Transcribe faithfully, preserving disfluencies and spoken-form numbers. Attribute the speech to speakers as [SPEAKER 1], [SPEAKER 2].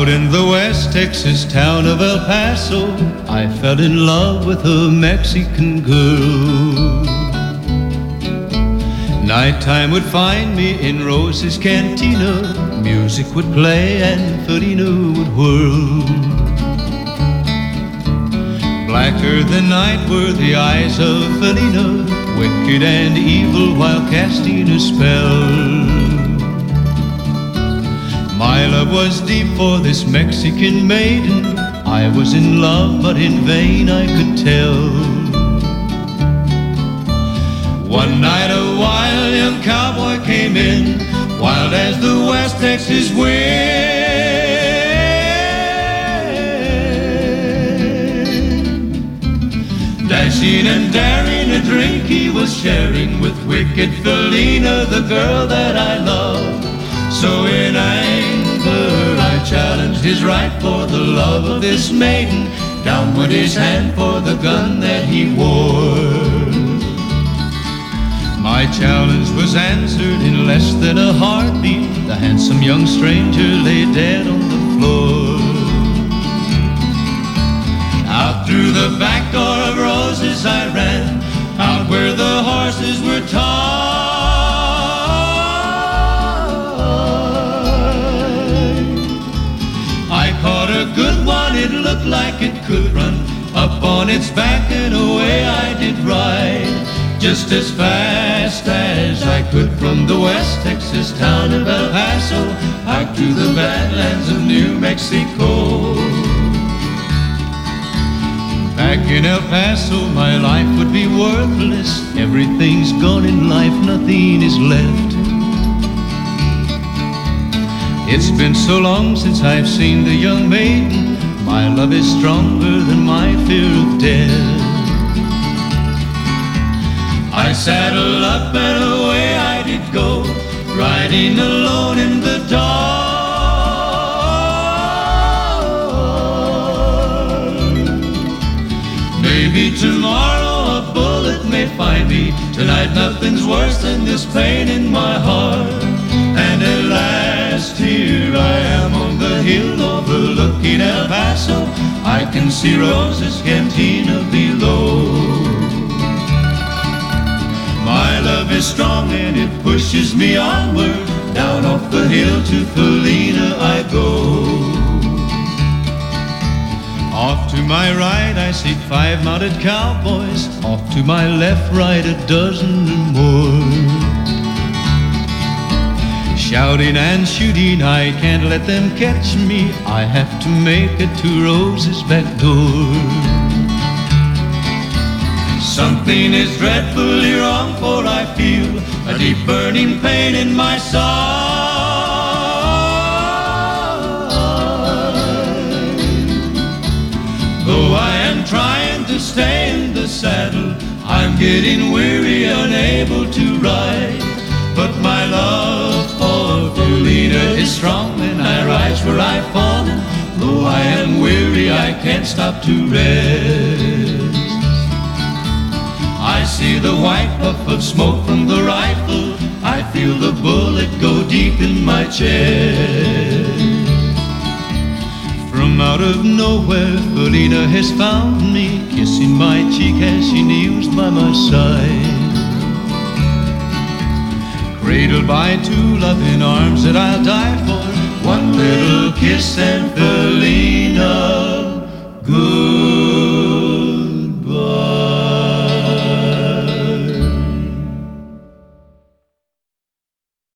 [SPEAKER 1] Out in the West Texas town of El Paso, I fell in love with a Mexican girl. Nighttime would find me in Rose's Cantina. Music would play and Felina would whirl. Blacker than night were the eyes of Felina, wicked and evil while casting a spell. My love was deep for this Mexican maiden. I was in love, but in vain I could tell. One night a wild young cowboy came in, wild as the West Texas wind. Dashing and daring, a drink he was sharing with wicked Felina, the girl that I loved. So in anger I challenged his right for the love of this maiden. Down went his hand for the gun that he wore. My challenge was answered in less than a heartbeat. The handsome young stranger lay dead on the floor. Out through the back door of Roses I ran, out where the horses were tied. A good one, it looked like it could run up on its back, and away I did ride, just as fast as I could from the West Texas town of El Paso out to the badlands of New Mexico. Back in El Paso my life would be worthless. Everything's gone in life, nothing is left. It's been so long since I've seen the young maiden. My love is stronger than my fear of death. I saddled up and away I did go, riding alone in the dark. Maybe tomorrow a bullet may find me. Tonight nothing's worse than this pain in my heart. And at last here I am on the hill overlooking El Paso. I can see Rose's Cantina below. My love is strong and it pushes me onward. Down off the hill to Felina I go. Off to my right I see five mounted cowboys. Off to my left, right, a dozen or more. Shouting and shooting, I can't let them catch me. I have to make it to Rose's back door. Something is dreadfully wrong, for I feel a deep burning pain in my side. Though I am trying to stay in the saddle, I'm getting weary, unable to ride. But my love for Felina is strong, and I rise where I've fallen. Though I am weary, I can't stop to rest. I see the white puff of smoke from the rifle. I feel the bullet go deep in my chest. From out of nowhere, Felina has found me, kissing my cheek as she kneels by my side. Cradled by two loving arms that I'll die for, one little kiss